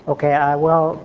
Okay, I will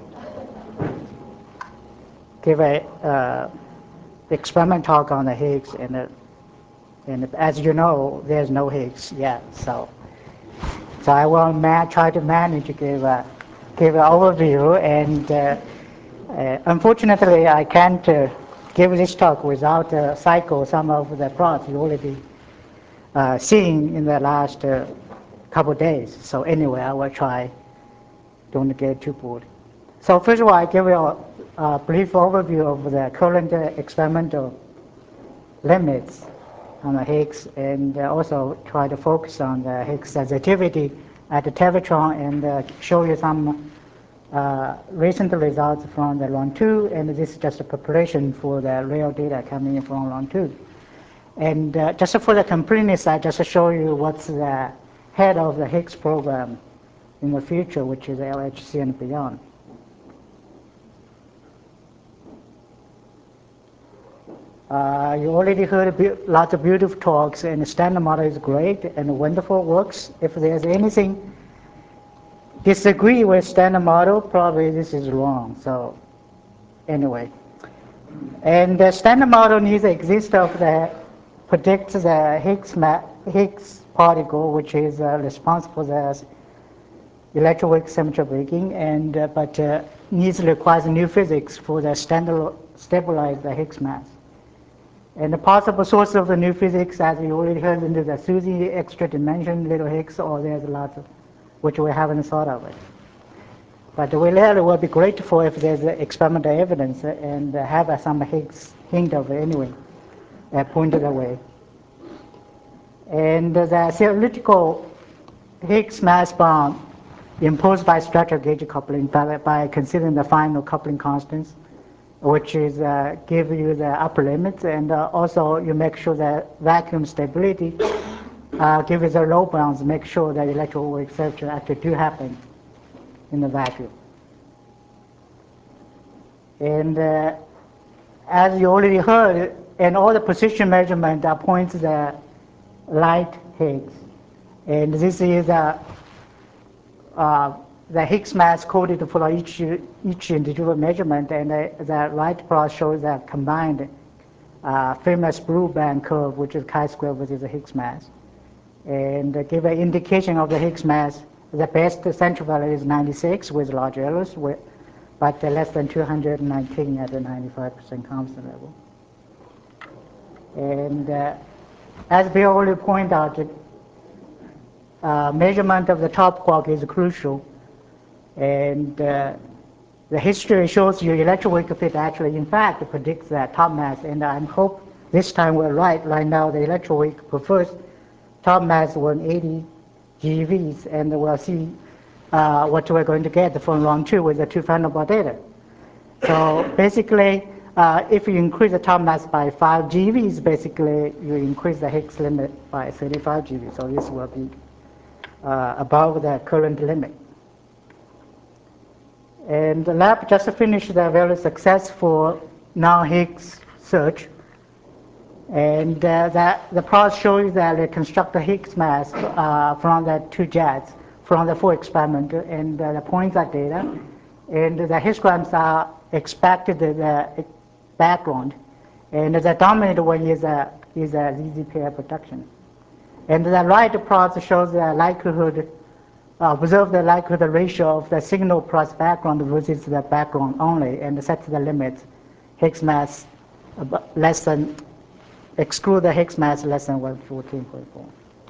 give a experiment talk on the Higgs, and as you know, there's no Higgs yet. So I will try to manage to give an overview, and unfortunately, I can't give this talk without cycle some of the plots you already seen in the last couple of days. So anyway, I will try. Don't get too bored. So first of all, I give you a brief overview of the current experimental limits on the Higgs, and also try to focus on the Higgs sensitivity at the Tevatron, and show you some recent results from the LON 2, and this is just a preparation for the real data coming in from LON 2. And just for the completeness, I just show you what's the head of the Higgs program in the future, which is LHC and beyond. You already heard lots of beautiful talks, and the standard model is great and wonderful, works. If there's anything disagree with standard model, probably this is wrong. So anyway, and the standard model needs to exist of the predicts the Higgs particle, which is responsible for the electroweak symmetry breaking, and but requires new physics for the stabilize the Higgs mass. And the possible source of the new physics, as you already heard, into the SUSY extra dimension little Higgs, or there's a lot of which we haven't thought of it. But we really will be grateful if there's experimental evidence and have some Higgs hint of it anyway, pointed away. And the theoretical Higgs mass bound imposed by structural gauge coupling by considering the final coupling constants, which is give you the upper limits, and also you make sure that vacuum stability give you the low bounds, make sure that electroweak symmetry actually do happen in the vacuum. And as you already heard, and all the position measurement points the light Higgs, and this is the Higgs mass coded for each individual measurement, and the right plot shows the combined famous blue band curve, which is chi-square, which is the Higgs mass, and give an indication of the Higgs mass. The best central value is 96 with large errors, but less than 219 at the 95% constant level. And as Bill already pointed out, measurement of the top quark is crucial. And the history shows you electroweak fit actually, in fact, predicts that top mass. And I hope this time we're right. Right now, the electroweak prefers top mass 180 GeVs, and we'll see what we're going to get from LON 2 with the two Van der Waals data. So basically, if you increase the top mass by 5 GeVs, basically you increase the Higgs limit by 35 GeV. So this will be above the current limit. And the lab just finished a very successful non-Higgs search. And the plot shows that they construct the Higgs mass from the two jets from the full experiment, and the points are data. And the histograms are expected the background. And the dominant one is a ZZ pair production. And the right plot shows the likelihood, observe the likelihood ratio of the signal plus background versus the background only, and set the limit Higgs mass less than, exclude the Higgs mass less than 114.4.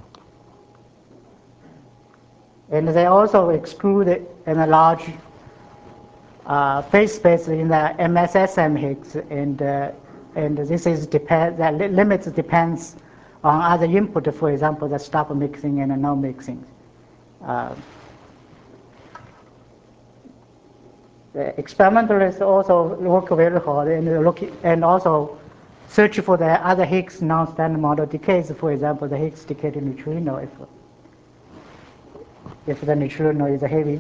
And they also exclude in a large phase space in the MSSM Higgs, and this is the limits depends on other input, for example, the stop mixing and the no mixing. The experimentalists also work very hard and also search for the other Higgs non-standard model decays. For example, the Higgs decayed neutrino, if the neutrino is heavy,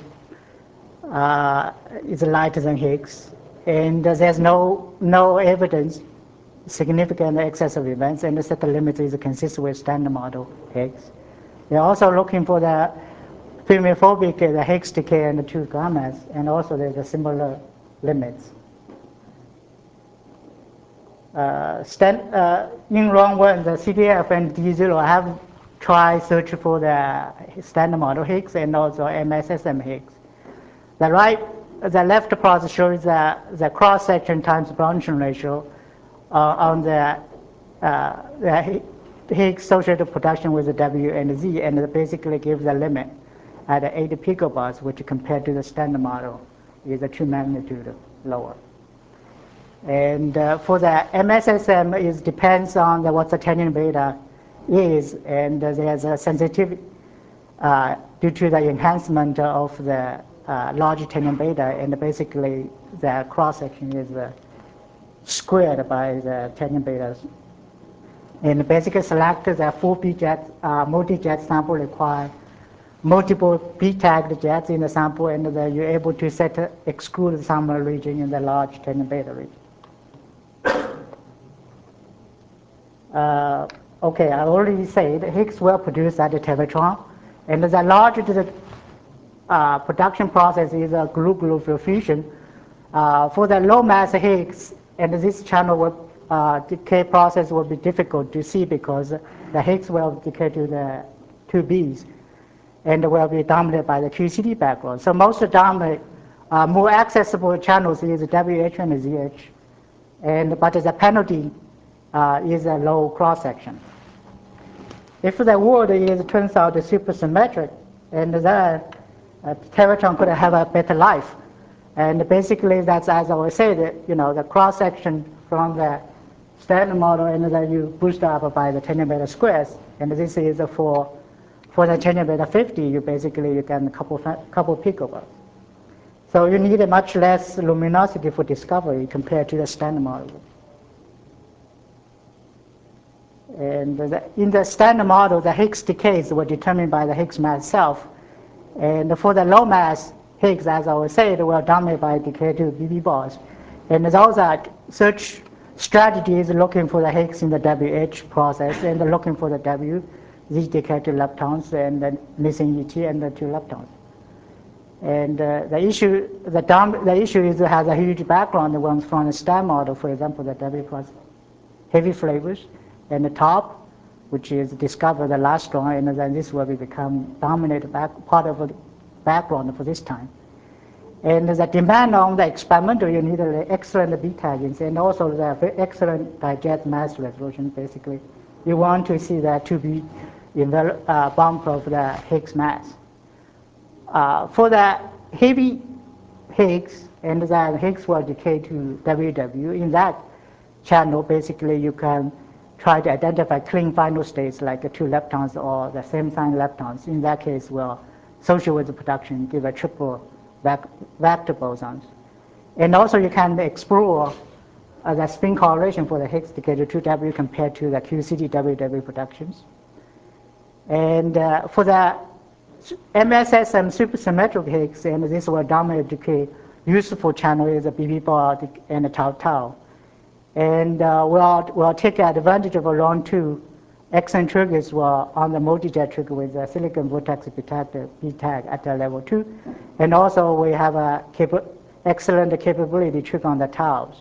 is lighter than Higgs, and there's no evidence significant excessive events, and the set limit is consistent with standard model Higgs. They're also looking for the fermiphobic the Higgs decay and the two gamas, and also there's a similar limits. In round one, the CDF and D0 have tried search for the standard model Higgs and also MSSM Higgs. The left plot shows the cross section times Brownian ratio on the Higgs associated production with the W and Z, and it basically gives the limit at 80 picobars, which compared to the standard model is a 2 magnitude lower. And for the MSSM, it depends on what the tangent beta is, and there's a sensitivity due to the enhancement of the large tangent beta, and basically the cross section is squared by the tangent betas. And basically select the 4 B-jet, multi-jet sample require multiple B-tagged jets in the sample, and you're able to exclude some region in the large tangent beta region. Okay, I already said Higgs will produce at the tevatron, and the larger the production process is a glue-glue fusion. For the low mass Higgs, and this channel decay process will be difficult to see because the Higgs will decay to the 2Bs and will be dominated by the QCD background. So most dominant, more accessible channels is WH and ZH, but the penalty is a low cross section. If the world turns out supersymmetric, and then tevatron could have a better life. And basically, that's as I was saying, the cross section from the standard model, and then you boost up by the tangent beta squares. And this is for the tangent beta 50, you get a couple picobars. So you need a much less luminosity for discovery compared to the standard model. And in the standard model, the Higgs decays were determined by the Higgs mass itself. And for the low mass Higgs, as I was saying, will dominate by decay to BB bars. And those are search strategies looking for the Higgs in the WH process and looking for the W, Z decay to leptons, and then missing ET and the 2 leptons. And the issue is it has a huge background. The ones from the standard model, for example, the W plus heavy flavors, and the top, which is discovered the last one, and then this will become dominant part of the background for this time. And the demand on the experimental, you need excellent B-taggings and also the excellent digest mass resolution. Basically, you want to see that to be in the bump of the Higgs mass. For the heavy Higgs, and the Higgs will decay to WW. In that channel, basically, you can try to identify clean final states like 2 leptons or the same sign leptons. In that case, will associate with the production, give a triple vector bosons. And also you can explore the spin correlation for the Higgs decay to 2W compared to the QCD WW productions. And for the MSSM supersymmetric Higgs, and this will dominate decay, useful channel is a BB bar and a tau tau. And we'll take advantage of around 2 XN triggers on the multi-jet trigger with the silicon vortex B-tag at the level 2. And also we have a excellent capability trigger on the taus.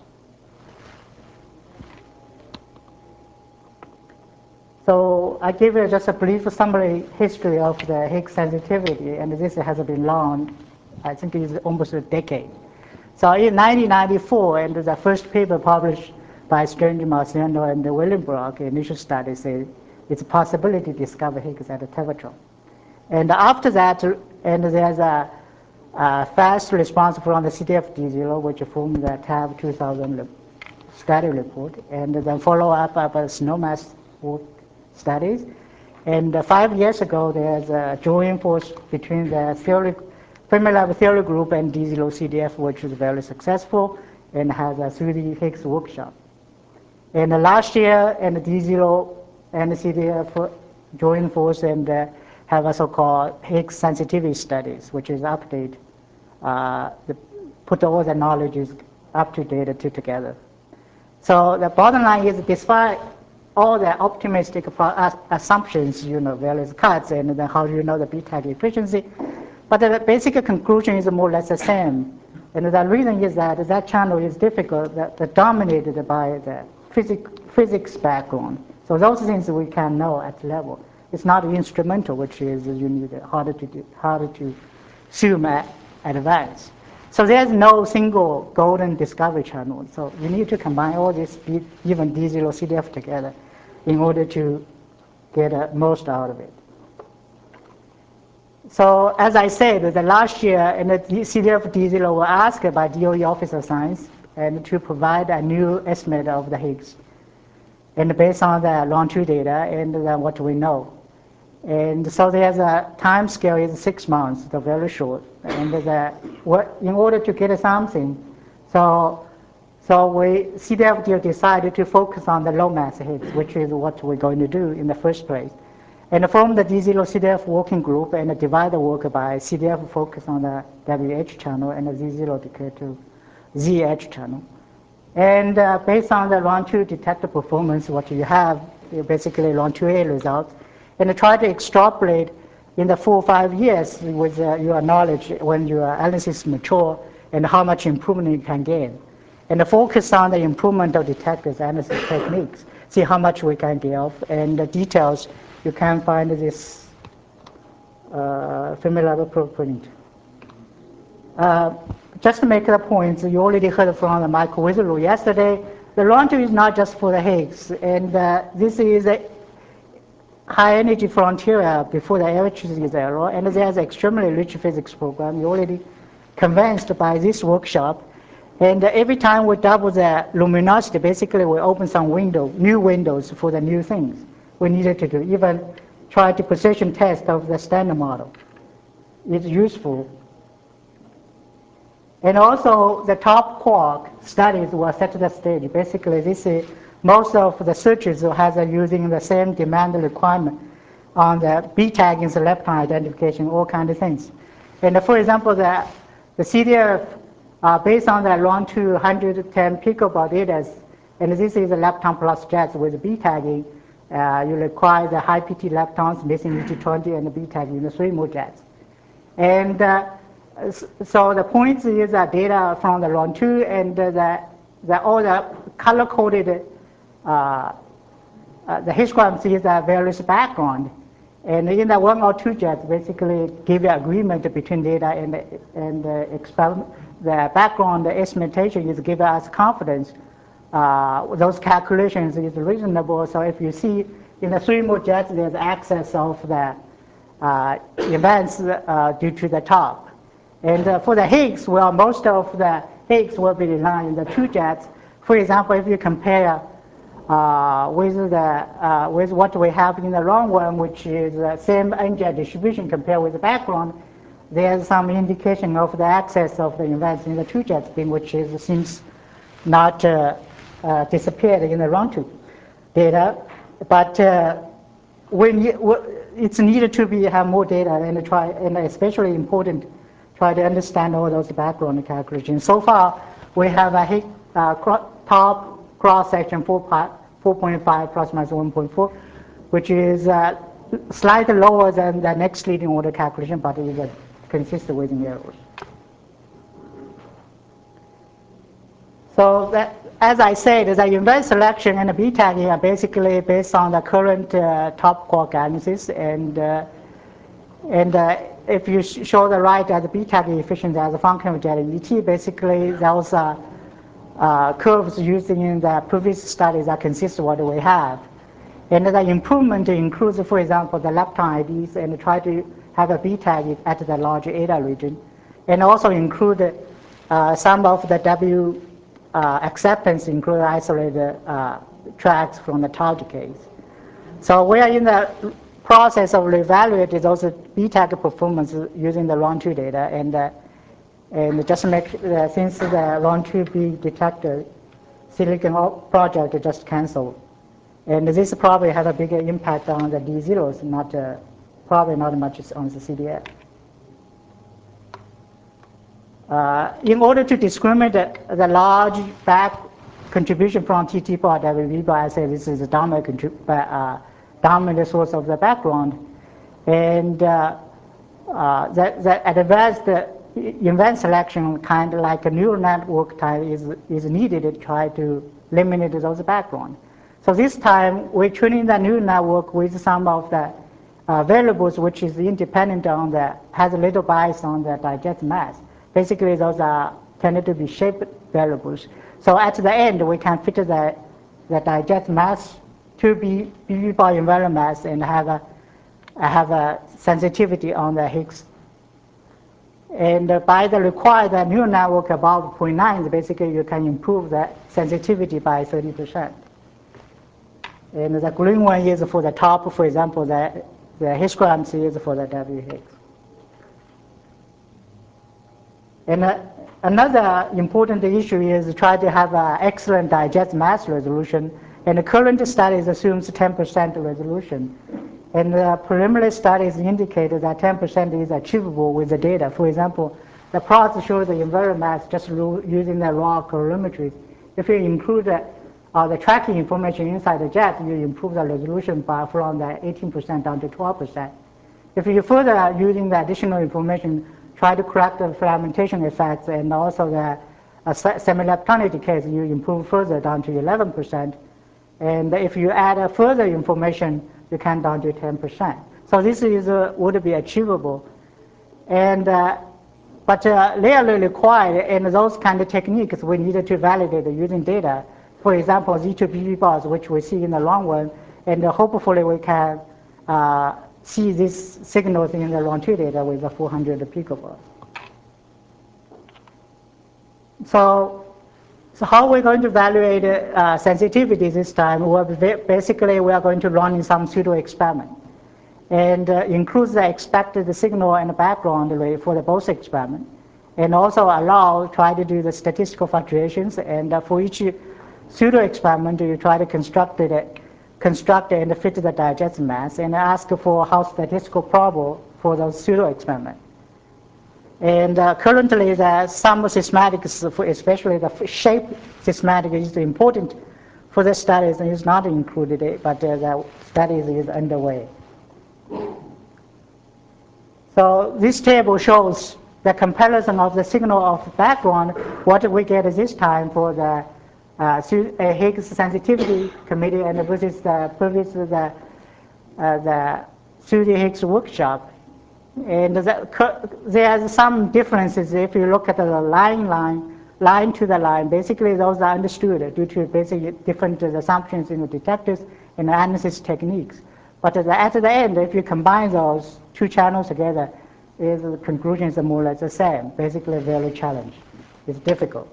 So I give you just a brief summary history of the Higgs sensitivity, and this has been long, I think it's almost a decade. So in 1994, and the first paper published by Strange, Marciano, and William Brock, initial study said it's a possibility to discover Higgs at the tevatron. And after that, and there's a fast response from the CDF-D0, which formed the TAV 2000 study report, and then follow up by SNOMED studies. And 5 years ago, there's a joint force between the Fermilab theory group and D0 CDF, which is very successful and has a 3D Higgs workshop. And last year, and D0 and CDF joined force and have a so-called Higgs sensitivity studies, which is update, put all the knowledge up to date together. So the bottom line is, despite all the optimistic assumptions, various cuts, and then how do you know the B-tag efficiency, But the basic conclusion is more or less the same. And the reason is that that channel is difficult, that dominated by the physics background. So those things we can know at level. It's not instrumental, which is you need harder to zoom at advance. So there's no single golden discovery channel. So you need to combine all this, even D0 CDF together, in order to get most out of it. So as I said, the last year, and the CDF D0 were asked by DOE Office of Science and to provide a new estimate of the Higgs, and based on the longitude data and what we know. And so there's a time scale is 6 months, so very short. And in order to get something, so CDF decided to focus on the low mass Higgs, which is what we're going to do in the first place. And form the D0 CDF working group and divide the work by CDF focus on the WH channel and the Z0 decay to ZH channel. And based on the longitude detector performance, what you have, basically longitude A results, and try to extrapolate in the 4 or 5 years with your knowledge when your analysis mature and how much improvement you can gain. And focus on the improvement of detectors analysis techniques, see how much we can give, and the details you can find this familiar print. Just to make the point, you already heard from Michael Witherow yesterday, the longitude is not just for the Higgs, and this is a high energy frontier before the electricity is error, and there's an extremely rich physics program. You're already convinced by this workshop. And every time we double the luminosity, basically we open some new windows for the new things we needed to do, even try to precision test of the standard model. It's useful. And also the top quark studies will set the stage. Basically, this is most of the searches has using the same demand requirement on the B tagging, the lepton identification, all kinds of things. And for example, the CDF based on the longitude 110 picobart data, and this is a lepton plus jets with B tagging. You require the high PT leptons, missing ET20, and the B tagging in the 3 more jets. And so the point is that data from the longitude and all the color-coded the histograms is a various background. And in the 1 or 2 jets, basically give you agreement between data and the experiment. The background estimation is give us confidence. Those calculations is reasonable. So if you see in the 3 more jets, there's access of the events due to the top. And for the Higgs, well, most of the Higgs will be aligned in the 2 jets. For example, if you compare with what we have in the long one, which is the same N-jet distribution compared with the background, there's some indication of the access of the events in the 2 jets beam, which seems not disappeared in the longitude data. But it's needed to have more data and especially important, try to understand all those background calculations. So far, we have a top cross-section 4.5 plus minus 1.4, which is slightly lower than the next leading order calculation, but it is consistent with the errors. So that, as I said, the event selection and the B tagging are basically based on the current top quark analysis, and if you show the right as the B tagging efficiency as a function of jet ET, basically those curves used in the previous studies are consistent with what we have. And the improvement includes, for example, the lepton IDs and try to have a B tag at the large eta region, and also include some of the W acceptance, include isolated tracks from the tau decays. So we are in the process of evaluating those B tag performance using the longitude data, and just make since the longitude B detector silicon project just canceled, and this probably has a bigger impact on the D0s, probably not much on the CDF. In order to discriminate the large back contribution from TT bar WB bar, I say this is a dominant source of the background, and that advanced event selection, kind of like a neural network type, is needed to try to eliminate those background. So this time we're training the neural network with some of the variables which is independent on the, has a little bias on the digest mass. Basically those are tended to be shape variables. So at the end we can fit the digest mass to be BB bar invariant mass and have a sensitivity on the Higgs. And by the required neural network above 0.9, basically you can improve the sensitivity by 30%. And the green one is for the top, for example, the histogram is for the W Higgs. And another important issue is to try to have an excellent digest mass resolution. And the current studies assumes 10% resolution. And the preliminary studies indicated that 10% is achievable with the data. For example, the plots show the invariant mass just using the raw colorimetry. If you include the tracking information inside the jet, you improve the resolution by from the 18% down to 12%. If you further using the additional information, try to correct the fragmentation effects and also the semi-leptonic decays, you improve further down to 11%. And if you add further information, you can down to 10%. So this is would be achievable, and but rarely required. And those kind of techniques we needed to validate using data. For example, Z2BB bars, which we see in the long run, and hopefully we can see these signals in the long-term data with the 400 picobars. So how we're going to evaluate sensitivity this time? Well, basically, we are going to run in some pseudo experiment, and include the expected signal and background rate for the both experiment, and also try to do the statistical fluctuations. And for each pseudo experiment, you try to construct and fit the digest mass, and ask for how statistical probable for those pseudo experiments. And currently, some systematics, especially the shape systematic, is important for the studies and is not included, but the studies is underway. So this table shows the comparison of the signal of background, what we get this time for the Higgs sensitivity committee and versus the previous the SUSY Higgs workshop. And there's some differences if you look at the line to the line. Basically, those are understood due to basically different assumptions in the detectors and analysis techniques. But at the end, if you combine those two channels together, the conclusions are more or less the same. Basically, very challenging. It's difficult.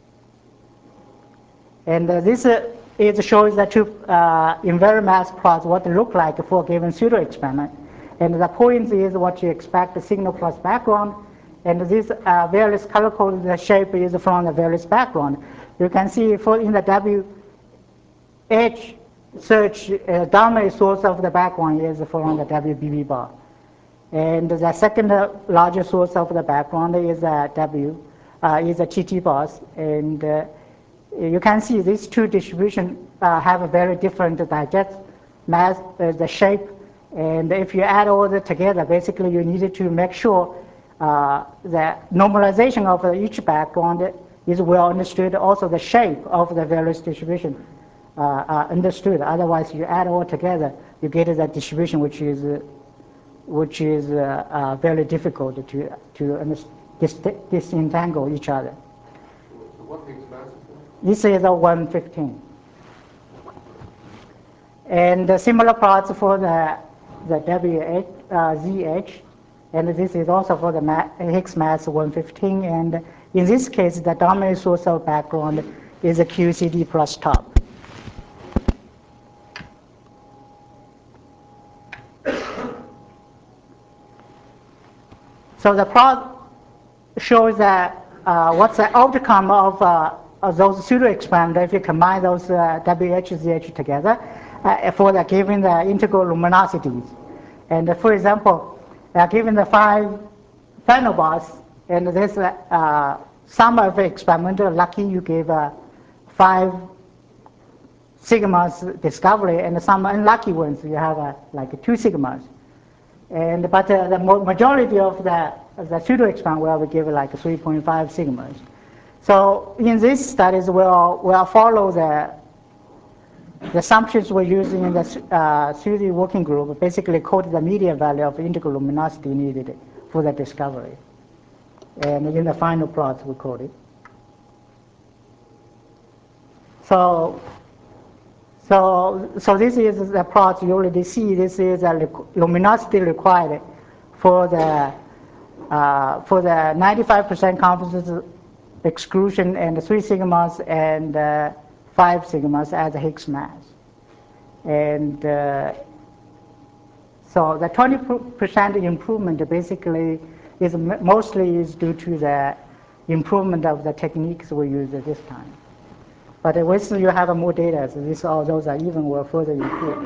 And this it shows the two invariant mass plots what they look like for a given pseudo experiment. And the point is what you expect, the signal plus background. And this various color-coded shape is from the various background. You can see in the WH search, dominant source of the background is from the WBB bar. And the second largest source of the background is the TT bars. And you can see these two distributions have a very different digest mass, the shape. And if you add all that together, basically you needed to make sure that normalization of each background is well understood. Also the shape of the various distribution are understood. Otherwise, you add all together, you get that distribution which is very difficult to disentangle each other. So what Higgs mass is that? This is a 115. And similar plots for the ZH, and this is also for the Higgs mass 115. And in this case, the dominant source of background is a QCD plus top. So the plot shows that what's the outcome of those pseudo experiments if you combine those WH-ZH together for the given the integral luminosities. And for example, given the 5 final bars, and this some of the experimental lucky you give 5 sigmas discovery, and some unlucky ones you have like 2 sigmas. But the majority of the pseudo expand will give like 3.5 sigmas. So in these studies, we'll follow the assumptions we're using in the pseudo working group, basically code the median value of integral luminosity needed for the discovery. And in the final plots, we code it. So this is the plot you already see. This is the luminosity required for the 95% confidence exclusion and 3 sigmas and 5 sigmas as a Higgs mass. And so the 20% improvement basically is mostly due to the improvement of the techniques we use at this time. But once you have more data, so all those are even will further improve.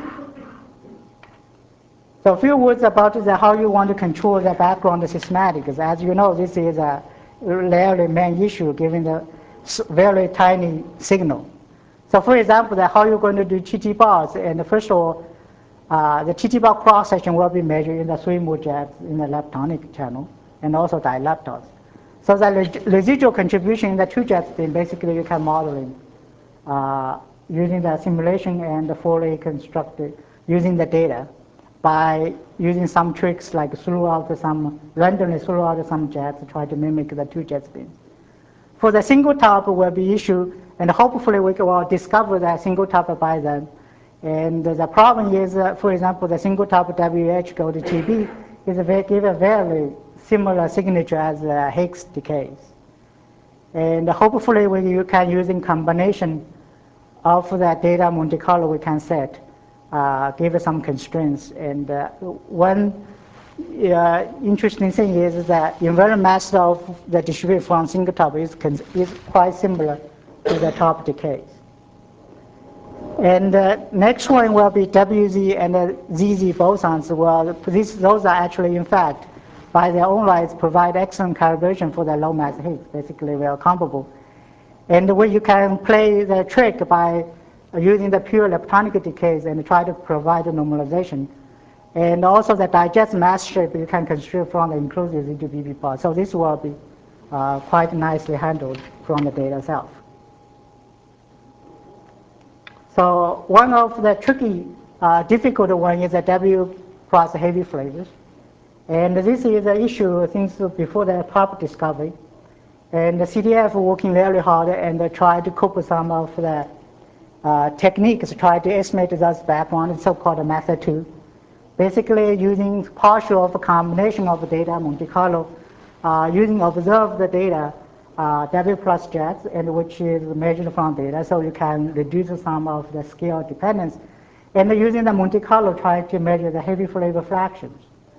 So a few words about how you want to control the background systematics. As you know, this is a rarely main issue given the very tiny signal. So for example, how you're going to do TT bars, and first of all, the TT bar cross section will be measured in the 3 mode jets in the leptonic channel, and also dileptons. So the residual contribution in the 2 jets, then basically you can model it using the simulation and fully constructed using the data by using some tricks like randomly throw out some jets to try to mimic the 2 jet spins. For the single top will be issued, and hopefully we will discover that single top by then. And the problem is, for example, the single top WH go to TB give a very similar signature as the Higgs decays. And hopefully you can using combination of that data Monte Carlo we can set, give some constraints. And one interesting thing is that invariant mass of the distribution from single top is quite similar to the top decays. And next one will be WZ and ZZ bosons. Well, those are actually, in fact, by their own rights, provide excellent calibration for the low mass Higgs. Basically, they are comparable. And where you can play the trick by using the pure leptonic decays and try to provide a normalization. And also the digest mass shape you can construct from the inclusive into BB part. So this will be quite nicely handled from the data itself. So one of the tricky, difficult one is the W plus heavy flavors. And this is an issue since before the top discovery. And the CDF working very hard and try to cope with some of the techniques, try to estimate those background, so-called method 2. Basically using partial of a combination of data, Monte Carlo, using observed data, W plus jets, and which is measured from data, so you can reduce some of the scale dependence. And using the Monte Carlo, try to measure the heavy flavor fractions.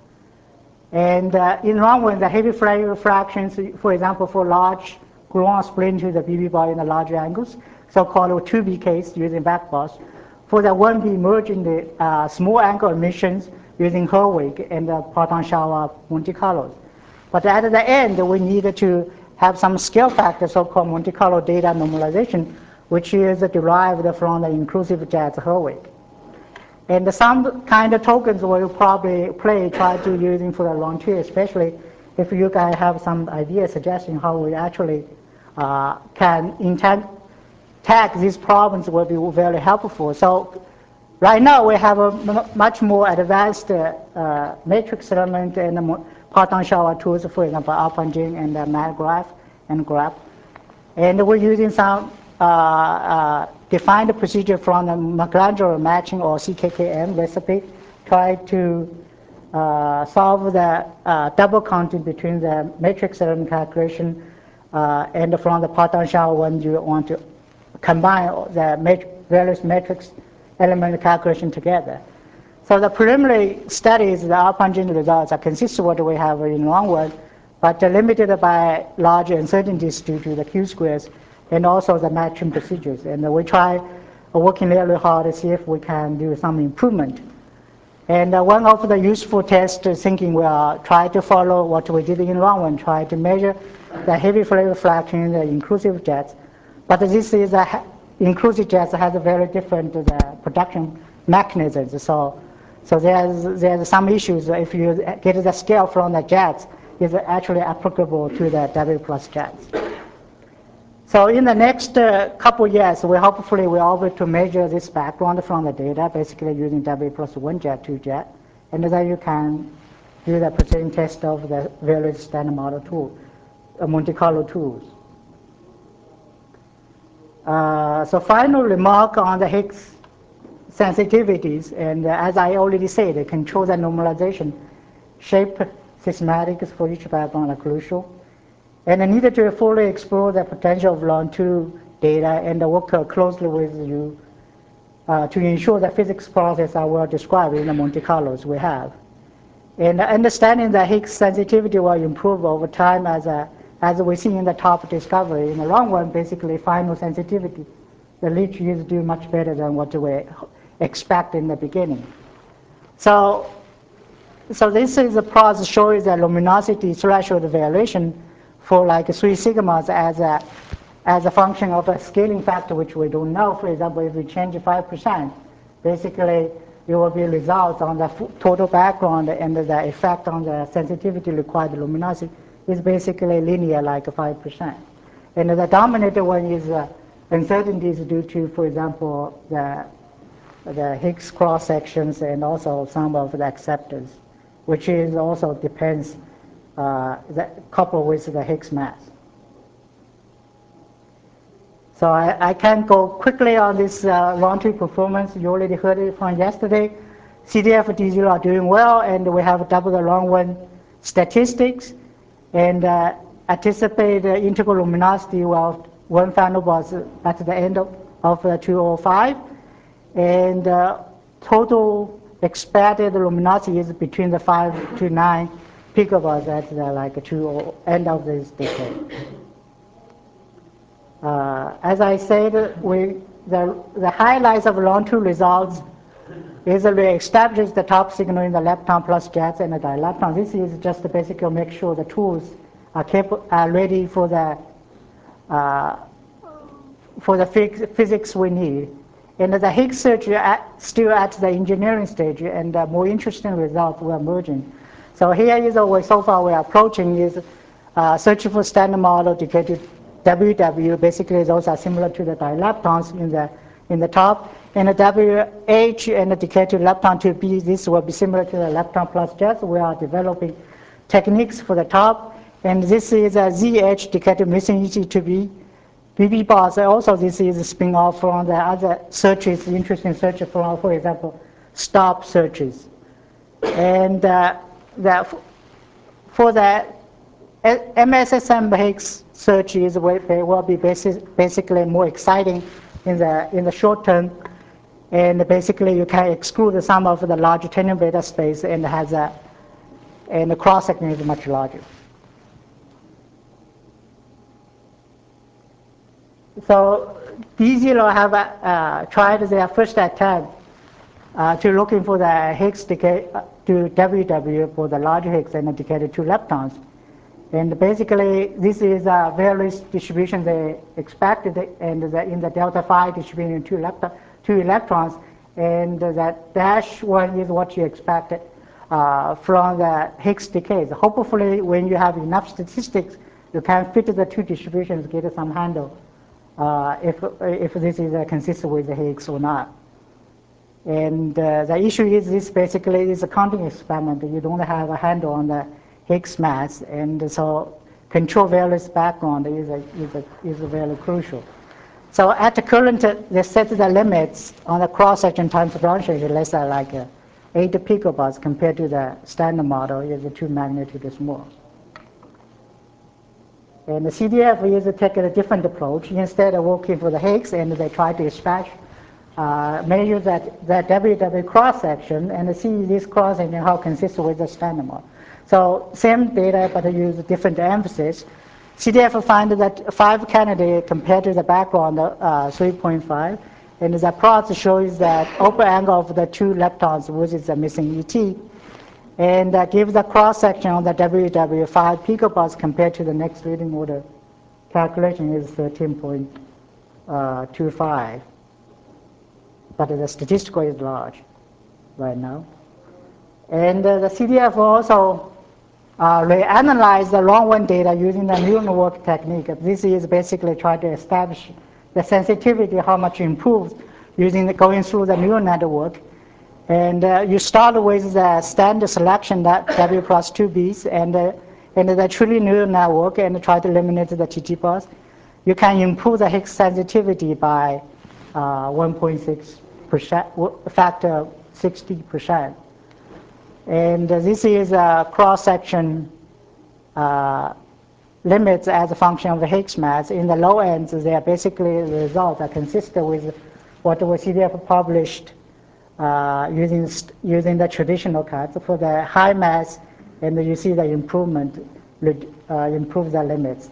And in long run, the heavy flavor fractions, for example, for large gluon split into the BB bar in the larger angles, so-called 2B case using backbars. For the 1B merging the small angle emissions using Herwig and the proton shower Monte Carlos. But at the end, we need to have some scale factor, so-called Monte Carlo data normalization, which is derived from the inclusive jets Herwig. And some kind of tokens will probably try to using for the long tail, especially if you guys have some idea suggesting how we actually can tag these problems will be very helpful. So right now we have a much more advanced matrix element and proton shower tools, for example, AlphaGen and MatGraph and Graph. And we're using some defined procedure from the Michelangelo matching or CKKM recipe, try to solve the double counting between the matrix element calculation and from the proton shower when you want to combine the various matrix element calculation together. So the preliminary studies, the AlphaGen results are consistent with what we have in long run, but limited by large uncertainties due to the Q-squares and also the matching procedures. And we try working really hard to see if we can do some improvement. And one of the useful test thinking we are try to follow what we did in long run, try to measure the heavy flavor fraction in the inclusive jets. But this is inclusive jets has a very different production mechanisms. So So there's some issues if you get the scale from the jets is actually applicable to the W plus jets. So in the next couple years, we hopefully will be able to measure this background from the data, basically using W plus 1 jet, 2 jet, and then you can do the precision test of the various standard model tool, Monte Carlo tools. So final remark on the Higgs sensitivities, and as I already said, they control the normalization, shape systematics for each background are crucial. And I needed to fully explore the potential of Long-2 data and work closely with you to ensure the physics process I will describe in the Monte Carlos we have. And understanding the Higgs sensitivity will improve over time as we see in the top discovery. In the long run, basically final sensitivity, the leech is do much better than what we expect in the beginning. So this is a process showing the luminosity threshold variation for like 3 sigmas as a function of a scaling factor, which we don't know. For example, if we change 5%, basically it will be results on the total background, and the effect on the sensitivity required luminosity is basically linear, like 5%. And the dominant one is uncertainties due to, for example, the Higgs cross sections and also some of the acceptors, which is also depends coupled with the Higgs mass. So I can go quickly on this Long-2 performance. You already heard it from yesterday. CDF D0 are doing well, and we have double the long run statistics, and anticipate the integral luminosity of one final was at the end of 205, and total expected luminosity is between the 5 to 9 picobars at the end of this decade. As I said, the highlights of Long-2 results is that we established the top signal in the lepton plus jets and the dilepton. This is just to basically make sure the tools are ready for the physics we need. And the Higgs search still at the engineering stage, and more interesting results were emerging. So here is what so far we're approaching is searching for standard model decayed WW. Basically, those are similar to the dileptons in the top. And the WH and the decay to lepton to B, this will be similar to the lepton plus jets. We are developing techniques for the top. And this is a ZH decay to missing ET to B. BB bars, also this is a spin-off from the other searches, interesting searches for example, stop searches. And for the MSSM Higgs searches will be basically more exciting in the short term, and basically you can exclude some of the large tandem beta space and the cross section is much larger. So D0 have tried their first attempt to looking for the Higgs decay to WW for the large Higgs and the decay to 2 leptons. And basically, this is a various distribution they expected, and in the delta phi distribution 2 electrons, and that dash one is what you expected from the Higgs decays. Hopefully, when you have enough statistics, you can fit the 2 distributions, get some handle if this is consistent with the Higgs or not. And the issue is this basically is a counting experiment. You don't have a handle on the Higgs mass, and so control various background is very crucial. So at the current, they set the limits on the cross-section times branches less than 8 picobars compared to the standard model is 2 magnitude small. And the CDF is taking a different approach. Instead of working for the Higgs, and they try to extract, measure that WW cross-section and see this cross-section how consistent with the standard model. So same data, but use different emphasis. CDF find that 5 candidates compared to the background 3.5, and the plot shows that open angle of the 2 leptons versus the missing ET, and give the cross section on the WW 5 picobars compared to the next reading order calculation is 13.25, but the statistical is large right now. And the CDF also reanalyze the long one data using the neural network technique. This is basically trying to establish the sensitivity, how much improved going through the neural network. And you start with the standard selection, that W plus 2Bs, and the truly neural network, and try to eliminate the TT bars. You can improve the Higgs sensitivity by 1.6%, factor 60%. And this is a cross-section limits as a function of the Higgs mass. In the low ends, they are basically the results are consistent with what the CDF published using the traditional cuts for the high mass, and you see the improvement, improve the limits.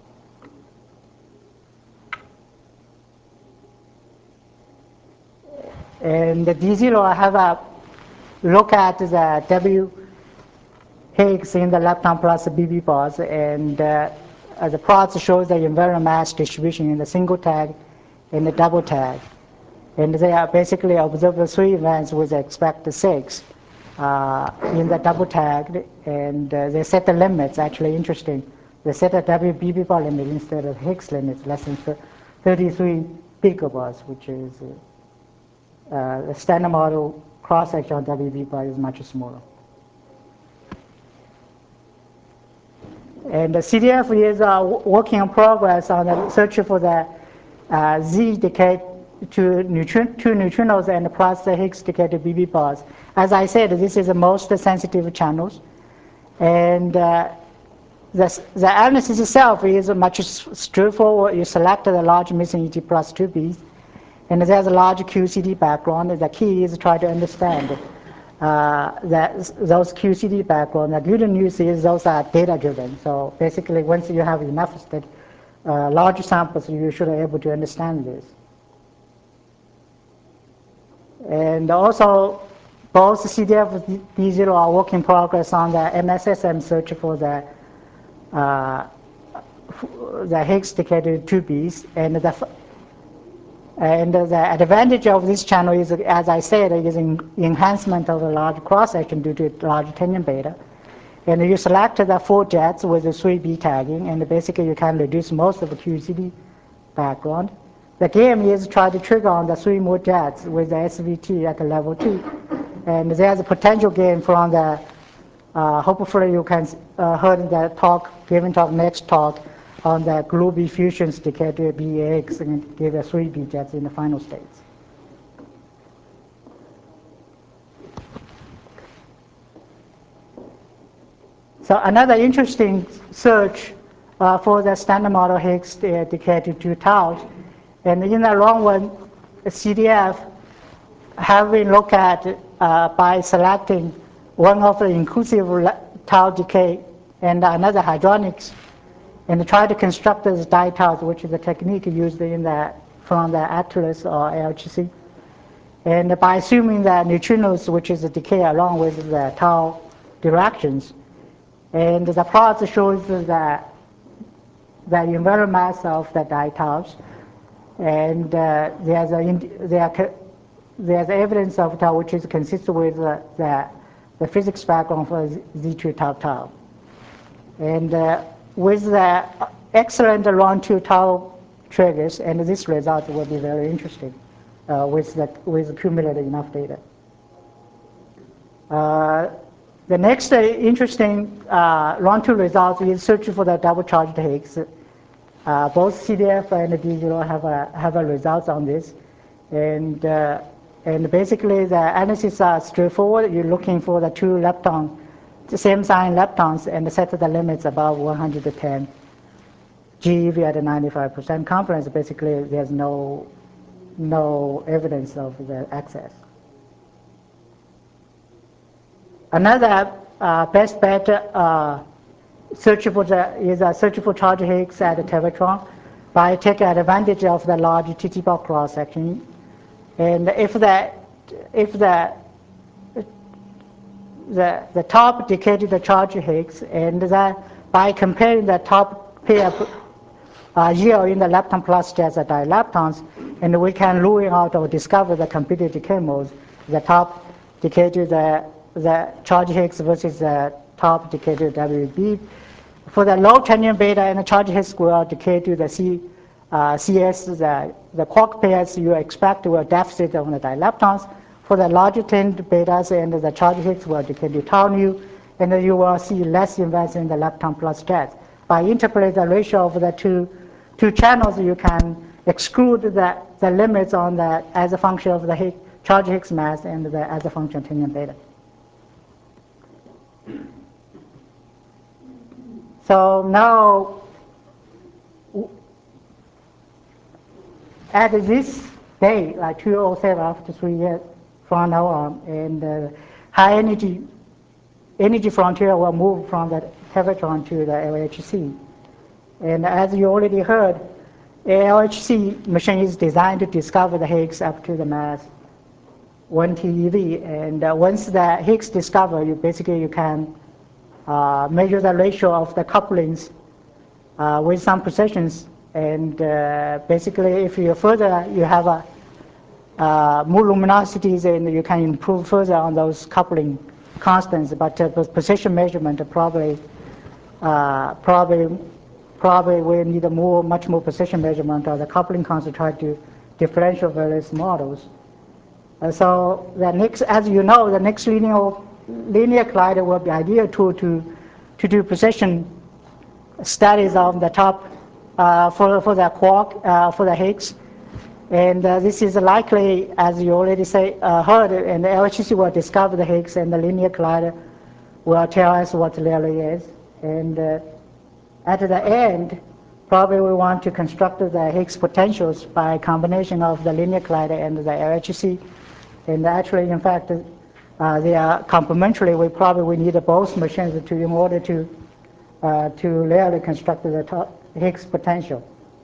And the D0, I have a look at the W Higgs in the lepton plus BB bars, and the plots shows the invariant mass distribution in the single tag and the double tag. And they are basically observed 3 events with expect 6 in the double tag, and they set the limits, actually interesting. They set a WBB bar limit instead of Higgs limits, less than 33 picobars, which is the standard model cross-section on WB bar is much smaller. And the CDF is working in progress on the search for the Z decay to neutrinos and plus the Higgs decay to BB bars. As I said, this is the most sensitive channels. And the analysis itself is much straightforward. You select the large missing ET plus 2Bs, and there's a large QCD background. The key is to try to understand those QCD background. The good news is those are data driven. So basically, once you have enough large samples, you should be able to understand this. And also, both CDF and D0 are work in progress on the MSSM search for the Higgs decay to 2Bs. And the advantage of this channel is, as I said, is enhancement of the large cross-section due to large tangent beta. And you select the 4 jets with the 3B tagging, and basically you can reduce most of the QCD background. The game is try to trigger on the 3 more jets with the SVT at the level 2. And there's a potential gain from the, hopefully you can heard the talk, given talk, next talk, on the global fusions decay to BAX and give us 3B jets in the final states. So another interesting search for the standard model Higgs decay to 2 taus. And in the long run, CDF have been looked at by selecting one of the inclusive tau decay and another hydronics, and try to construct this ditaus, which is a technique used from the Atlas or LHC. And by assuming that neutrinos, which is a decay along with the tau directions, and the plot shows that the invariant mass of the ditaus, and there's evidence of tau which is consistent with the physics background for Z2 tau tau. And with the excellent long-2 tau triggers, and this result will be very interesting with accumulated enough data. The next interesting long-2 result is searching for the double-charged Higgs. Both CDF and D0 have a results on this, and basically the analysis are straightforward. You're looking for the 2 lepton, the same sign leptons, and set the limits above 110 GeV at a 95% confidence. Basically, there's no evidence of the excess. Another best bet search for charge Higgs at the tevatron by taking advantage of the large TT bar cross section. And if the top decay to the charge Higgs, and that by comparing the top pair yield in the lepton plus jets at dileptons, and we can rule out or discover the computed decay modes. The top decay to the the charge Higgs versus the top decay to WB. For the low tenured beta and the charge Higgs will decay to the CS, the quark pairs you expect will deficit on the dileptons. For the larger tenured betas and the charge Higgs will decay to tau nu, and you will see less inverse in the lepton plus jets. By interpolating the ratio of the two channels, you can exclude the limits on the as a function of the charge Higgs mass and as a function of tenured beta. So now, at this day, like 2007, after 3 years from now on, and high energy frontier will move from the tevatron to the LHC. And as you already heard, a LHC machine is designed to discover the Higgs up to the mass 1 TeV. And once the Higgs discovered, you can measure the ratio of the couplings with some precisions. And basically, if you have more luminosities, and you can improve further on those coupling constants. But precision measurement probably we need much more precision measurement of the coupling constant to try to differential various models. So the next, as you know, the next linear collider will be ideal tool to do precision studies of the top for the quark, for the Higgs. And this is likely, as you already heard, and the LHC will discover the Higgs, and the linear collider will tell us what it really is. And at the end, probably we want to construct the Higgs potentials by combination of the linear collider and the LHC. And actually, in fact, they are complementary. We need both machines in order to really construct the Higgs potential.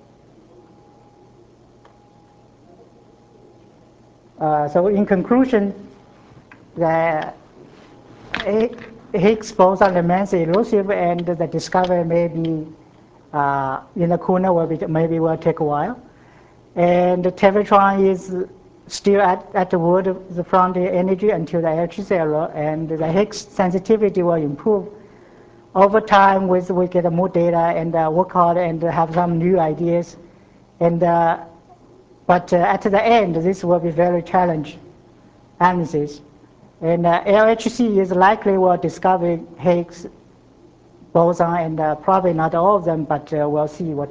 So in conclusion, the Higgs boson remains elusive, and the discovery may be in the corner maybe will take a while. And the tevatron is still at the word of the frontier energy until the LHC era, and the Higgs sensitivity will improve over time with we get more data and work hard and have some new ideas. And but at the end, this will be very challenging analysis. And LHC is likely will discover Higgs boson, and probably not all of them, but we'll see what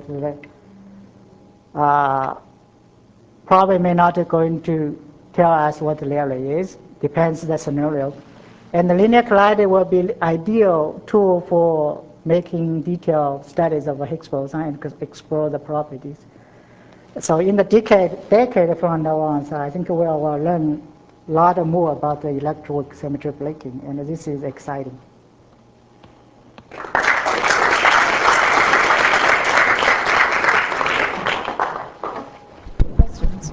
probably may not going to tell us what the really is. Depends the scenario. And the linear collider will be ideal tool for making detailed studies of a Higgs boson and explore the properties. So in the decade from now on, so I think we will learn a lot more about the electric symmetry breaking, and this is exciting. Questions?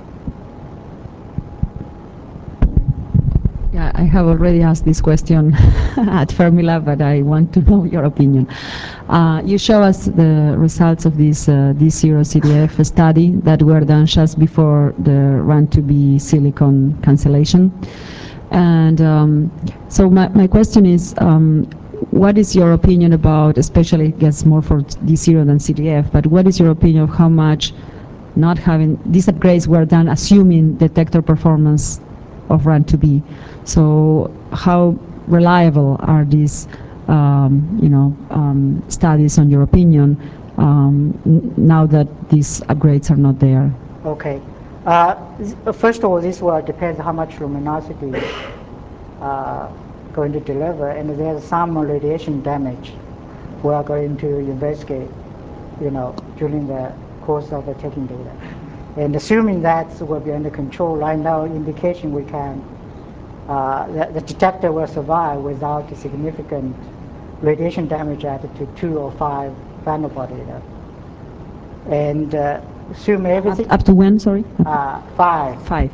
Yeah, I have already asked this question at Fermilab, but I want to know your opinion. You show us the results of this D0 CDF study that were done just before the run-to-be silicon cancellation. And so my question is, what is your opinion about, especially I guess more for D0 than CDF, but what is your opinion of how much not having, these upgrades were done assuming detector performance of run-to-be? So how reliable are these studies, on your opinion, now that these upgrades are not there? Okay. First of all, this will depend how much luminosity going to deliver, and there's some radiation damage we are going to investigate, during the course of the taking data. And assuming that will be under control, right now indication we can, the detector will survive without significant radiation damage at to 2 or 5 nanobody. And assume everything. Up to when, sorry? 5. 5.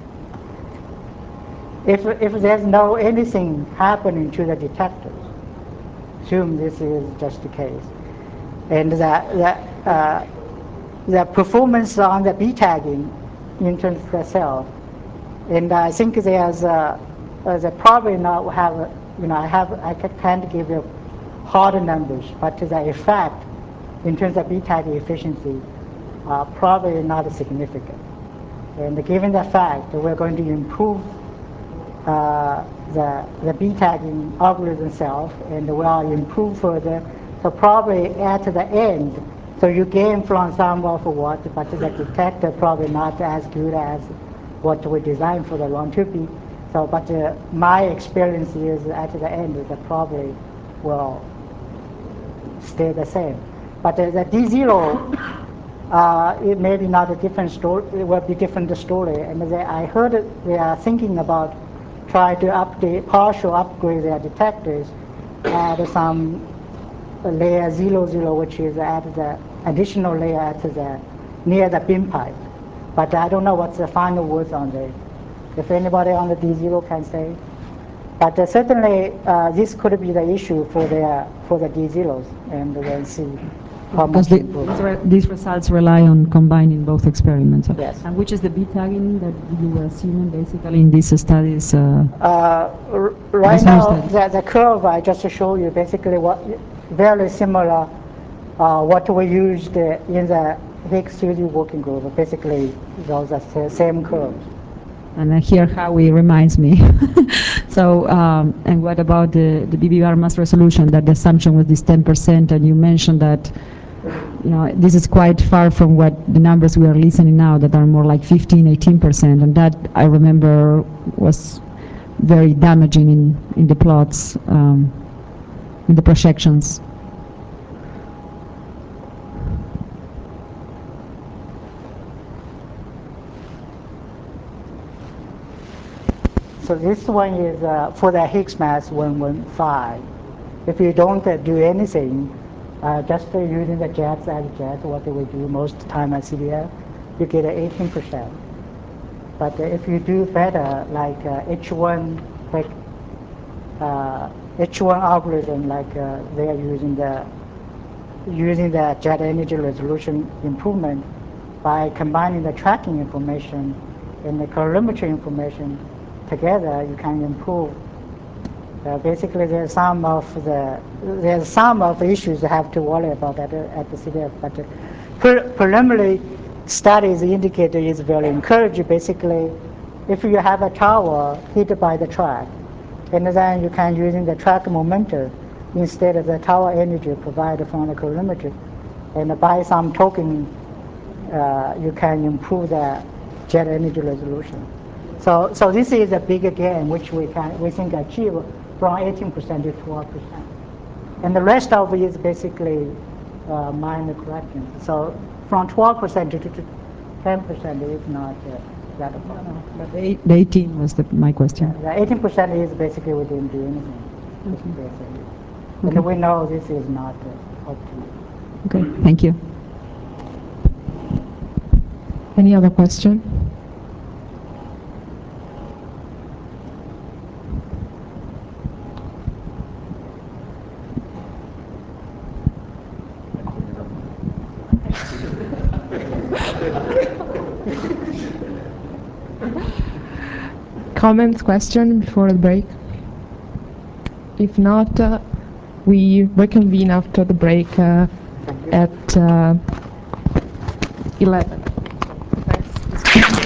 If there's no anything happening to the detectors, assume this is just the case. And the performance on the B tagging in terms of the cell, and I think there's they probably not have, can't give you hard numbers, but the effect in terms of B-tag efficiency probably not significant. And given the fact that we're going to improve the B-tagging algorithm itself, and will improve further, so probably at the end, so you gain from some of what, but the detector probably not as good as what we designed for the long-term. So, but my experience is at the end, it probably will stay the same. But the D0, it may be not a different story. It will be different story. And I heard they are thinking about try to partial upgrade their detectors, add some layer 00, which is at the additional layer at the near the bin pipe. But I don't know what's the final words on this. If anybody on the D0 can say. But certainly this could be the issue for the D0s, and we'll see how Because much these results rely on combining both experiments. Yes. And which is the B-tagging that you were assuming basically in these studies? Right now, the curve I just showed you basically very similar what we used in the Higgs 3D working group. Basically, those are the same curves. And here Howie reminds me. So, and what about the BBR mass resolution? That the assumption was this 10%, and you mentioned that this is quite far from what the numbers we are listening now, that are more like 15, 18%, and that I remember was very damaging in the plots, in the projections. So this one is for the Higgs mass 115. If you don't do anything, just using the jets as jets, what we do most of the time at CDF, you get 18%. But if you do better, like H1, H1 algorithm, like they are using the jet energy resolution improvement by combining the tracking information and the colorimetry information together, you can improve. Basically, there's some of issues you have to worry about at the CDF, but preliminary studies indicate is very encouraging. Basically, if you have a tower hit by the track, and then you can using the track momentum instead of the tower energy provided from the colorimetry, and by some token, you can improve the jet energy resolution. So this is a big gain which we think achieve from 18% to 12%, and the rest of it is basically minor corrections. So from 12% to 10% is not that a problem. No, but the 18 was my question. Yeah, the 18% is basically we didn't do anything. Okay. And we know this is not optimal. Okay, thank you. Any other question? Comments, question before the break? If not, we reconvene after the break at 11. Thanks.